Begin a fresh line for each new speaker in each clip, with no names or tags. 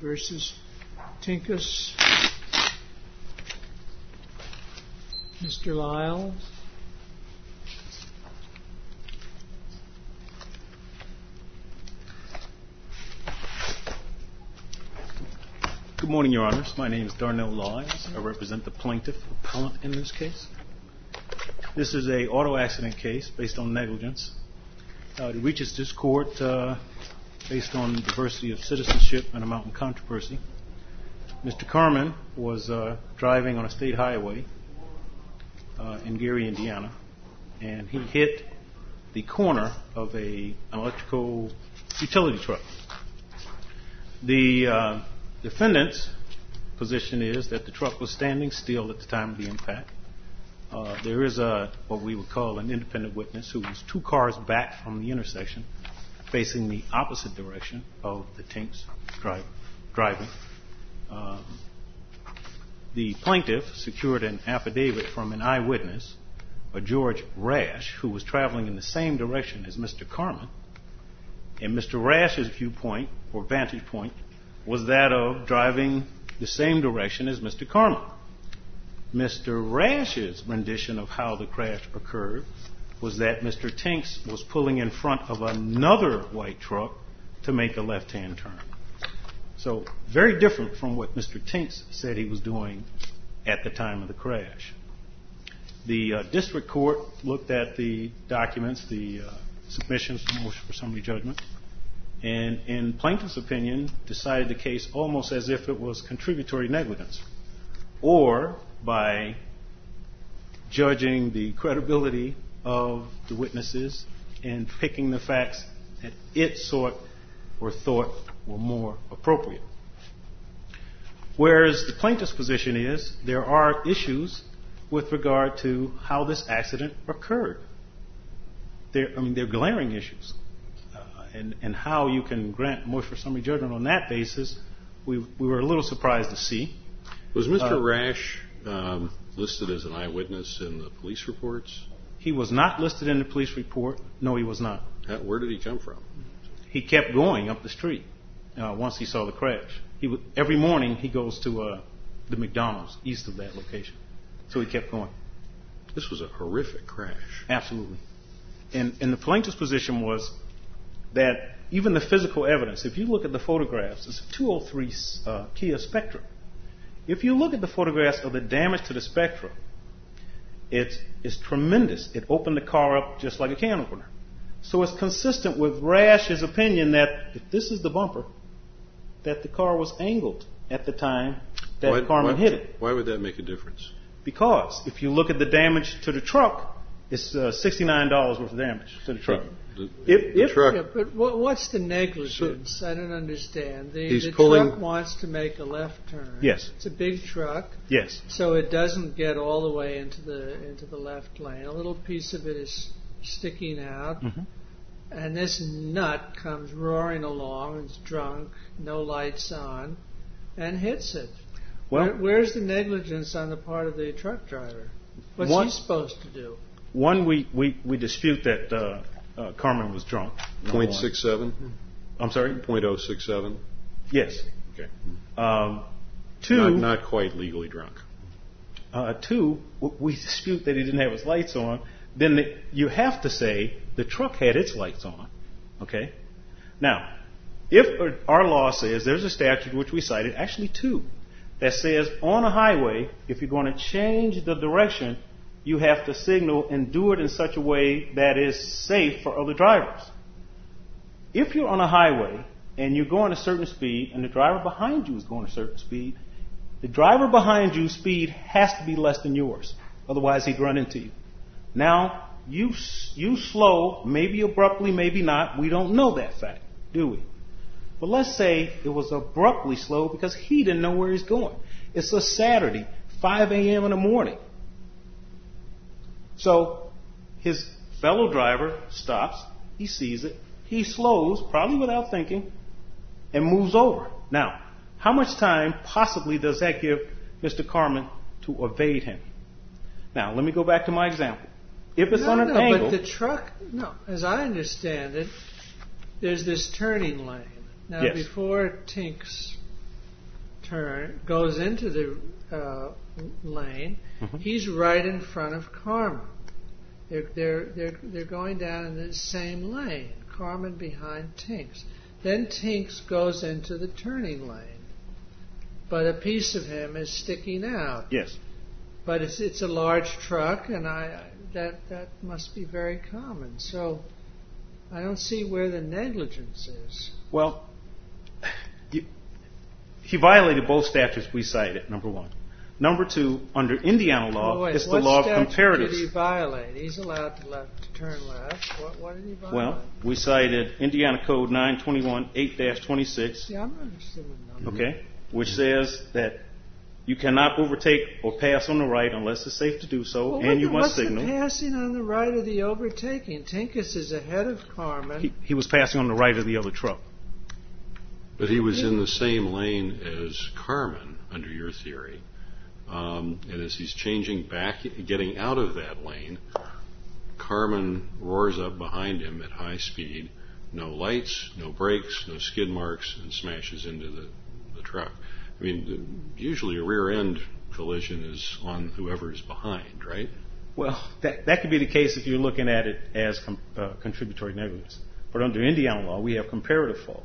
versus Tinkus. Mr. Lyles.
Good morning, Your Honors. My name is Darnell Lyles. I represent the plaintiff appellant in this case. This is an auto accident case based on negligence. It reaches this court based on diversity of citizenship and amount in controversy. Mr. Carman was driving on a state highway in Gary, Indiana, and he hit the corner of an electrical utility truck. The defendant's position is that the truck was standing still at the time of the impact. There is what we would call an independent witness who was 2 cars back from the intersection, facing the opposite direction of the Tinks driving. The plaintiff secured an affidavit from an eyewitness, a George Rash, who was traveling in the same direction as Mr. Carman. And Mr. Rash's viewpoint, or vantage point, was that of driving the same direction as Mr. Carman. Mr. Rash's rendition of how the crash occurred was that Mr. Tinks was pulling in front of another white truck to make a left-hand turn. So very different from what Mr. Tinks said he was doing at the time of the crash. The district court looked at the documents, the submissions, the motion for summary judgment, and in plaintiff's opinion decided the case almost as if it was contributory negligence, or by judging the credibility of the witnesses and picking the facts that it sought or thought were more appropriate. Whereas the plaintiff's position is there are issues with regard to how this accident occurred. They're glaring issues. And how you can grant motion for summary judgment on that basis, we were a little surprised to see.
Was Mr. Rash listed as an eyewitness in the police reports?
He was not listed in the police report. No, he was not.
Where did he come from?
He kept going up the street once he saw the crash. Every morning he goes to the McDonald's east of that location. So he kept going.
This was a horrific crash.
Absolutely. And the plaintiff's position was that even the physical evidence, if you look at the photographs, it's a 203 Kia Spectra. If you look at the photographs of the damage to the Spectra, it's tremendous. It opened the car up just like a can opener. So it's consistent with Rash's opinion that if this is the bumper, that the car was angled at the time that Carman hit it.
Why would that make a difference?
Because if you look at the damage to the truck, it's $69 worth of damage to the truck.
The truck.
Yeah, but what's the negligence? I don't understand. The
pulling.
Truck wants to make a left turn.
Yes.
It's a big truck.
Yes.
So it doesn't get all the way into the left lane. A little piece of it is sticking out. Mm-hmm. And this nut comes roaring along. It's drunk, no lights on, and hits it. Well, where's the negligence on the part of the truck driver? What's he supposed to do?
One, we dispute that Carman was drunk.
0.67?
I'm sorry?
0.067?
Yes.
Okay.
Two.
Not quite legally drunk.
Two, we dispute that he didn't have his lights on. Then you have to say the truck had its lights on. Okay? Now, if our law says, there's a statute which we cited, actually 2, that says on a highway, if you're going to change the direction, you have to signal and do it in such a way that is safe for other drivers. If you're on a highway and you're going a certain speed and the driver behind you is going a certain speed, the driver behind you's speed has to be less than yours. Otherwise, he'd run into you. Now, you slow, maybe abruptly, maybe not. We don't know that fact, do we? But let's say it was abruptly slow because he didn't know where he's going. It's a Saturday, 5 a.m. in the morning. So his fellow driver stops, he sees it, he slows, probably without thinking, and moves over. Now, how much time possibly does that give Mr. Carman to evade him? Now, let me go back to my example. If it's on an angle...
But the truck, as I understand it, there's this turning lane. Now,
yes.
Before Tinks turn goes into the lane, he's right in front of Carmen. They're going down in the same lane. Carmen behind Tinks. Then Tinks goes into the turning lane, but a piece of him is sticking out.
Yes.
But it's a large truck, and that must be very common. So I don't see where the negligence is.
Well, he violated both statutes we cited, number one. Number two, under Indiana law, it's the law of comparatives.
What did he violate? He's allowed to turn left. What did he violate?
Well, we cited Indiana Code 921-8-26.
Yeah, I'm not interested in the number.
Okay, which says that you cannot overtake or pass on the right unless it's safe to do so, and you must signal.
What's the passing on the right or the overtaking? Tinkus is ahead of Carmen.
He was passing on the right of the other truck.
But he was in the same lane as Carmen, under your theory. And as he's changing back, getting out of that lane, Carmen roars up behind him at high speed, no lights, no brakes, no skid marks, and smashes into the truck. I mean, usually a rear-end collision is on whoever is behind, right?
Well, that could be the case if you're looking at it as contributory negligence. But under Indiana law, we have comparative fault.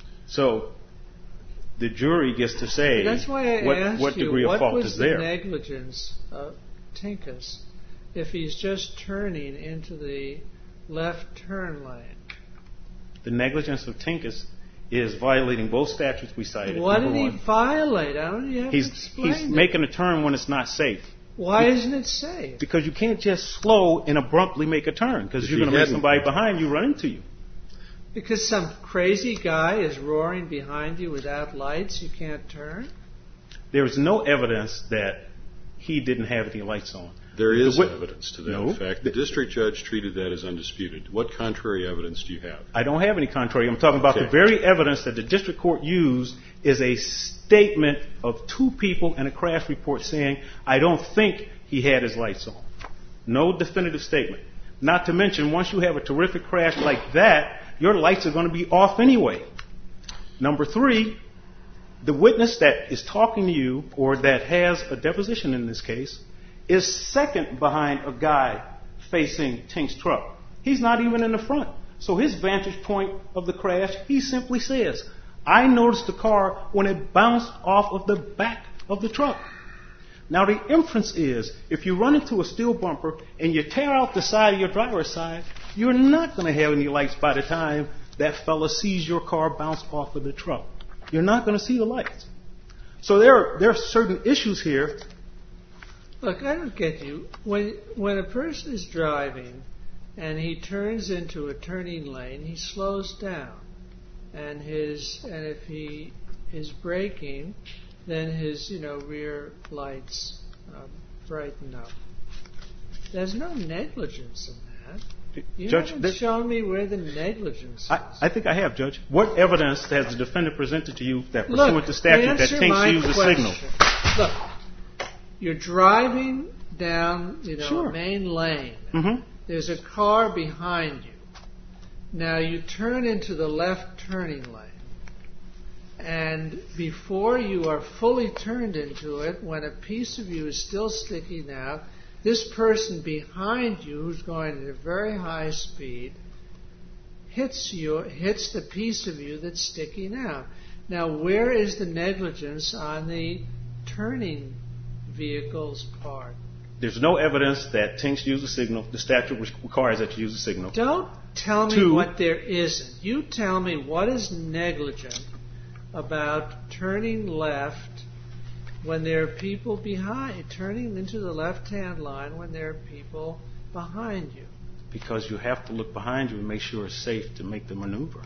So the jury gets to say what degree of fault is there.
What was the negligence of Tinkus if he's just turning into the left turn lane?
The negligence of Tinkus is violating both statutes we cited.
What did he violate? I don't know.
He's making a turn when it's not safe.
Why isn't it safe?
Because you can't just slow and abruptly make a turn, because you're going to make somebody behind you run into you.
Because some crazy guy is roaring behind you without lights, you can't turn?
There is no evidence that he didn't have any lights on.
There is evidence to that effect. The district judge treated that as undisputed. What contrary evidence do you have?
I don't have any contrary. I'm talking about the very evidence that the district court used is a statement of two people in a crash report saying, I don't think he had his lights on. No definitive statement. Not to mention, once you have a terrific crash like that, your lights are going to be off anyway. Number three, the witness that is talking to you, or that has a deposition in this case, is second behind a guy facing Tink's truck. He's not even in the front. So his vantage point of the crash, he simply says, I noticed the car when it bounced off of the back of the truck. Now the inference is, if you run into a steel bumper and you tear out the side of your driver's side, you're not going to have any lights by the time that fella sees your car bounce off of the truck. You're not going to see the lights. So there are certain issues here.
Look, I don't get you. When a person is driving and he turns into a turning lane, he slows down. And if he is braking, then his rear lights brighten up. There's no negligence in that. You haven't shown me where the negligence is.
I think I have, Judge. What evidence has the defendant presented to you that pursuant to statute that Tinks used a signal?
Look, you're driving down a main lane.
Mm-hmm.
There's a car behind you. Now you turn into the left turning lane. And before you are fully turned into it, when a piece of you is still sticking out, this person behind you, who's going at a very high speed, hits the piece of you that's sticking out. Now, where is the negligence on the turning vehicle's part?
There's no evidence that Tinks used a signal. The statute requires that you use a signal.
Don't tell me what there isn't. You tell me what is negligent about turning left when there are people behind, turning into the left-hand line when there are people behind you.
Because you have to look behind you and make sure it's safe to make the maneuver.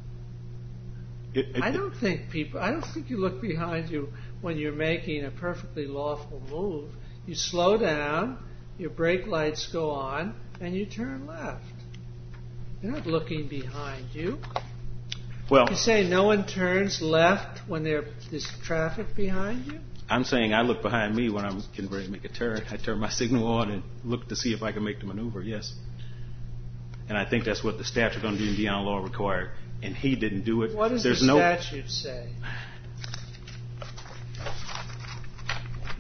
I don't think you look behind you when you're making a perfectly lawful move. You slow down, your brake lights go on, and you turn left. You're not looking behind you.
Well,
you say no one turns left when there's traffic behind you?
I'm saying I look behind me when I'm getting ready to make a turn. I turn my signal on and look to see if I can make the maneuver, yes. And I think that's what the statute under Indiana law required, and he didn't do it.
What does the statute say?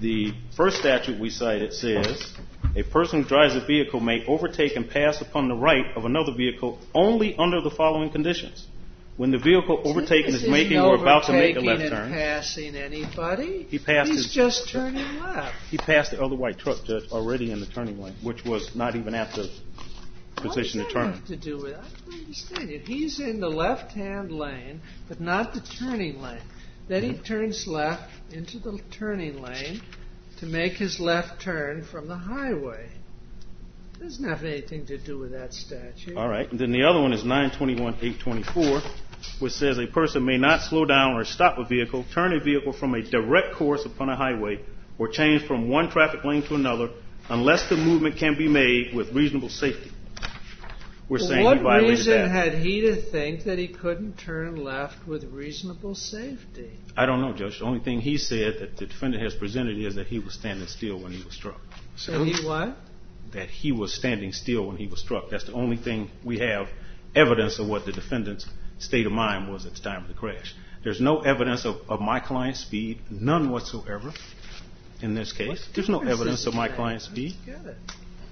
The first statute we cited says, a person who drives a vehicle may overtake and pass upon the right of another vehicle only under the following conditions. When the vehicle overtaken is making or about to make a left turn.
He's passing anybody.
He's
just turning left.
He passed the other white truck, Judge, already in the turning lane, which was not even at the position to turn.
What does that have to do with it? I don't understand it. He's in the left-hand lane, but not the turning lane. Then he turns left into the turning lane to make his left turn from the highway. It doesn't have anything to do with that statute.
All right. And then the other one is 921-824, which says a person may not slow down or stop a vehicle, turn a vehicle from a direct course upon a highway, or change from one traffic lane to another unless the movement can be made with reasonable safety. We're saying he violated that.
What reason had he to think that he couldn't turn left with reasonable safety?
I don't know, Judge. The only thing he said that the defendant has presented is that he was standing still when he was struck.
So he what?
That he was standing still when he was struck. That's the only thing we have evidence of what the defendant's state of mind was at the time of the crash. There's no evidence of my client's speed, none whatsoever in this case. There's no evidence of my client's speed.
Get it.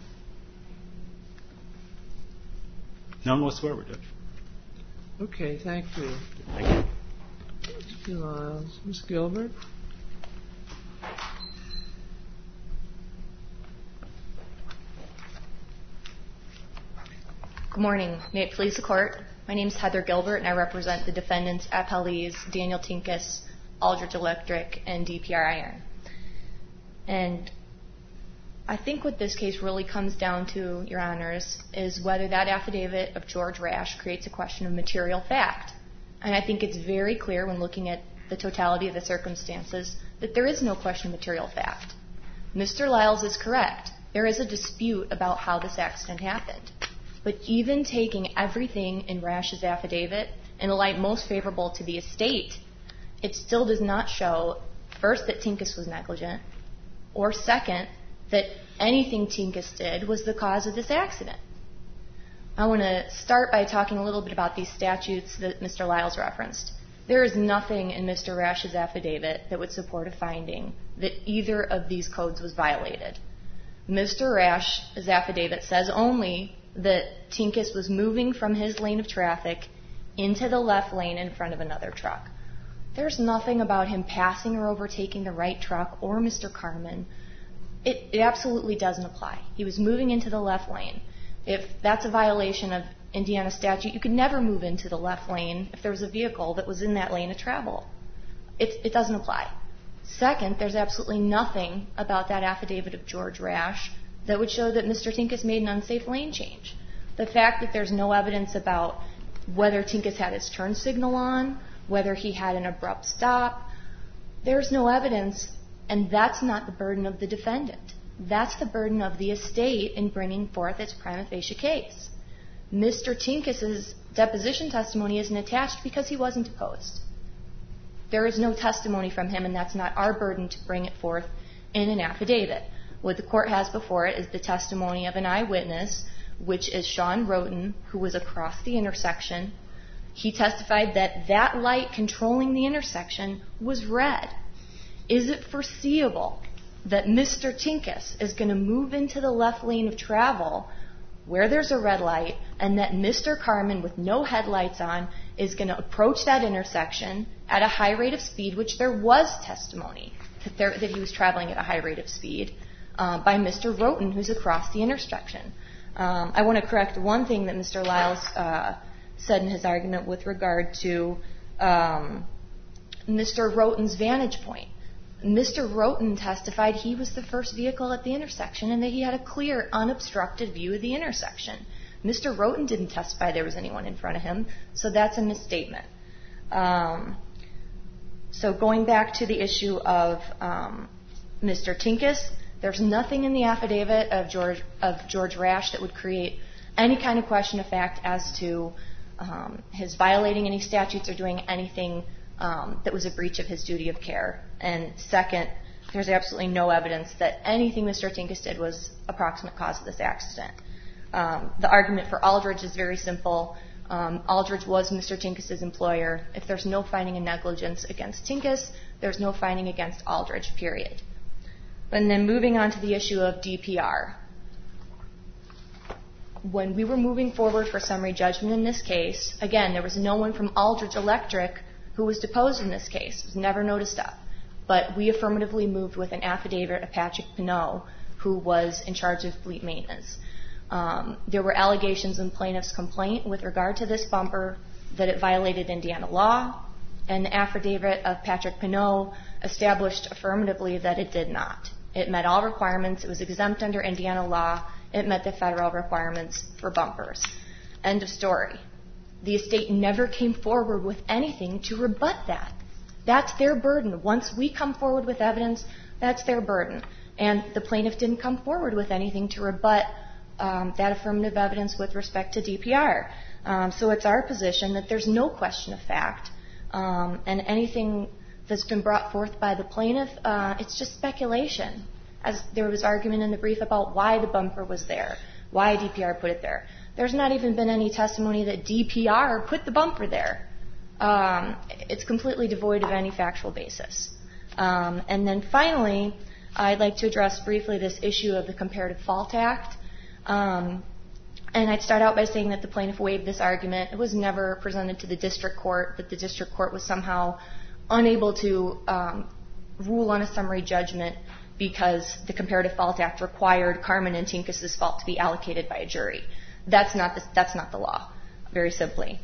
None whatsoever, Judge.
Okay, thank you.
Thank you.
Ms. Gilbert?
Good morning. May it please the Court. My name is Heather Gilbert, and I represent the defendants, appellees Daniel Tinkus, Aldridge Electric, and DPR Iron. And I think what this case really comes down to, Your Honors, is whether that affidavit of George Rash creates a question of material fact. And I think it's very clear when looking at the totality of the circumstances that there is no question of material fact. Mr. Lyles is correct. There is a dispute about how this accident happened. But even taking everything in Rash's affidavit in a light most favorable to the estate, it still does not show, first, that Tinkus was negligent, or second, that anything Tinkus did was the cause of this accident. I want to start by talking a little bit about these statutes that Mr. Lyles referenced. There is nothing in Mr. Rash's affidavit that would support a finding that either of these codes was violated. Mr. Rash's affidavit says only that Tinkus was moving from his lane of traffic into the left lane in front of another truck. There's nothing about him passing or overtaking the right truck or Mr. Carmen. It absolutely doesn't apply. He was moving into the left lane. If that's a violation of Indiana statute, you could never move into the left lane if there was a vehicle that was in that lane of travel. It doesn't apply. Second, there's absolutely nothing about that affidavit of George Rash that would show that Mr. Tinkus made an unsafe lane change. The fact that there's no evidence about whether Tinkus had his turn signal on, whether he had an abrupt stop, there's no evidence, and that's not the burden of the defendant. That's the burden of the estate in bringing forth its prima facie case. Mr. Tinkus's deposition testimony isn't attached because he wasn't deposed. There is no testimony from him, and that's not our burden to bring it forth in an affidavit. What the court has before it is the testimony of an eyewitness, which is Sean Roten, who was across the intersection. He testified that that light controlling the intersection was red. Is it foreseeable that Mr. Tinkus is going to move into the left lane of travel where there's a red light, and that Mr. Carmen, with no headlights on, is going to approach that intersection at a high rate of speed, which there was testimony that he was traveling at a high rate of speed, by Mr. Roten, who's across the intersection. I want to correct one thing that Mr. Lyles said in his argument with regard to Mr. Roten's vantage point. Mr. Roten testified he was the first vehicle at the intersection and that he had a clear, unobstructed view of the intersection. Mr. Roten didn't testify there was anyone in front of him, so that's a misstatement. So going back to the issue of Mr. Tinkus, there's nothing in the affidavit of George Rash that would create any kind of question of fact as to his violating any statutes or doing anything that was a breach of his duty of care. And second, there's absolutely no evidence that anything Mr. Tinkus did was a proximate cause of this accident. The argument for Aldridge is very simple. Aldridge was Mr. Tinkus' employer. If there's no finding of negligence against Tinkus, there's no finding against Aldridge, period. And then moving on to the issue of DPR. When we were moving forward for summary judgment in this case, again, there was no one from Aldridge Electric who was deposed in this case. It was never noticed up. But we affirmatively moved with an affidavit of Patrick Pinot, who was in charge of fleet maintenance. There were allegations in plaintiff's complaint with regard to this bumper that it violated Indiana law, and the affidavit of Patrick Pinot established affirmatively that it did not. It met all requirements. It was exempt under Indiana law. It met the federal requirements for bumpers. End of story. The estate never came forward with anything to rebut that. That's their burden. Once we come forward with evidence, that's their burden. And the plaintiff didn't come forward with anything to rebut that affirmative evidence with respect to DPR. So it's our position that there's no question of fact, and anything that's been brought forth by the plaintiff, it's just speculation. As there was argument in the brief about why the bumper was there, why DPR put it there. There's not even been any testimony that DPR put the bumper there. It's completely devoid of any factual basis. And then finally, I'd like to address briefly this issue of the Comparative Fault Act. And I'd start out by saying that the plaintiff waived this argument. It was never presented to the district court, but the district court was somehow unable to rule on a summary judgment because the Comparative Fault Act required Carmen and Tinkus' fault to be allocated by a jury. That's not the law, very simply.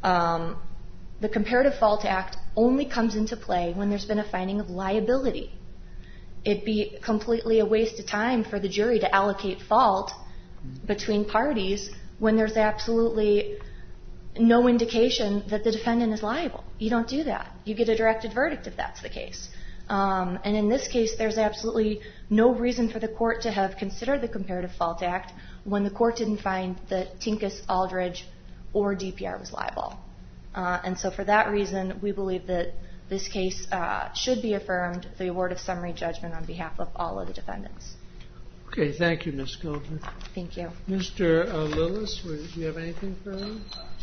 The Comparative Fault Act only comes into play when there's been a finding of liability. It'd be completely a waste of time for the jury to allocate fault between parties when there's absolutely no indication that the defendant is liable. You don't do that. You get a directed verdict if that's the case. And in this case, there's absolutely no reason for the court to have considered the Comparative Fault Act when the court didn't find that Tinkus, Aldridge, or DPR was liable. And so for that reason, we believe that this case should be affirmed, the award of summary judgment on behalf of all of the defendants.
Okay, thank you, Ms. Gilbert.
Thank you.
Mr. Lillis, do you have anything further?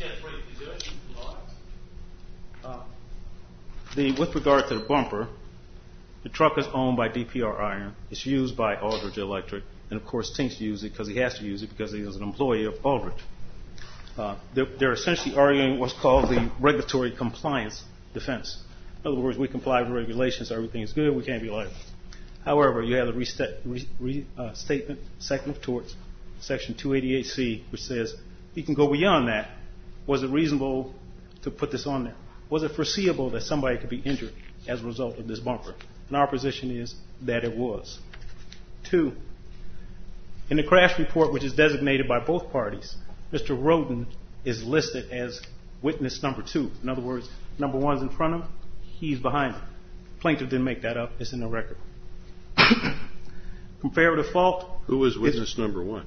With regard to the bumper, the truck is owned by DPR Iron. It's used by Aldridge Electric. And, of course, Tinks uses it because he has to use it because he is an employee of Aldridge. They're essentially arguing what's called the regulatory compliance defense. In other words, we comply with regulations, everything is good, we can't be liable. However, you have the restatement, Second of Torts, Section 288C, which says you can go beyond that. Was it reasonable to put this on there? Was it foreseeable that somebody could be injured as a result of this bumper? And our position is that it was. 2, in the crash report, which is designated by both parties, Mr. Roden is listed as witness number 2. In other words, number 1's in front of him, he's behind him. Plaintiff didn't make that up. It's in the record. Comparative fault.
Who was witness number 1?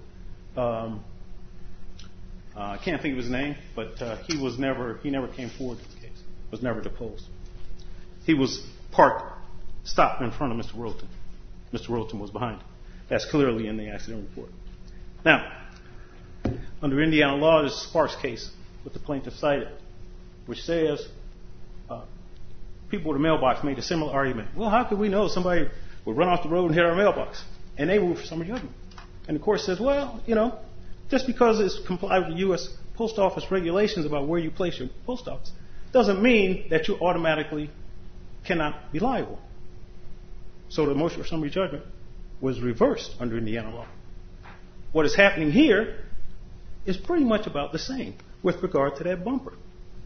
I can't think of his name, but he never came forward to the case. Was never deposed. He was stopped in front of Mr. Roden. Mr. Roden was behind him. That's clearly in the accident report. Now, under Indiana law, there's a Sparks case with the plaintiff cited, which says people with a mailbox made a similar argument. Well, how could we know somebody would run off the road and hit our mailbox? And they moved for summary judgment. And the court says, well, just because it's complied with the U.S. Post Office regulations about where you place your post office doesn't mean that you automatically cannot be liable. So the motion for summary judgment was reversed under Indiana law. What is happening here is pretty much about the same with regard to that bumper.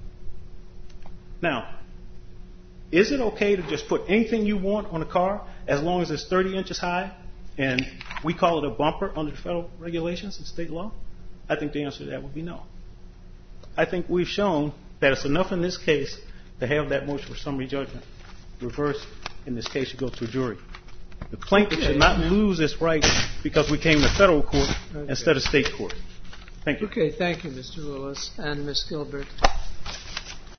Now, is it okay to just put anything you want on a car as long as it's 30 inches high and we call it a bumper under the federal regulations and state law? I think the answer to that would be no. I think we've shown that it's enough in this case to have that motion for summary judgment reversed. In this case, you go to a jury. The plaintiff should not lose this right because we came to federal court instead of state court. Thank you.
Okay, thank you, Mr. Lewis and Ms. Gilbert.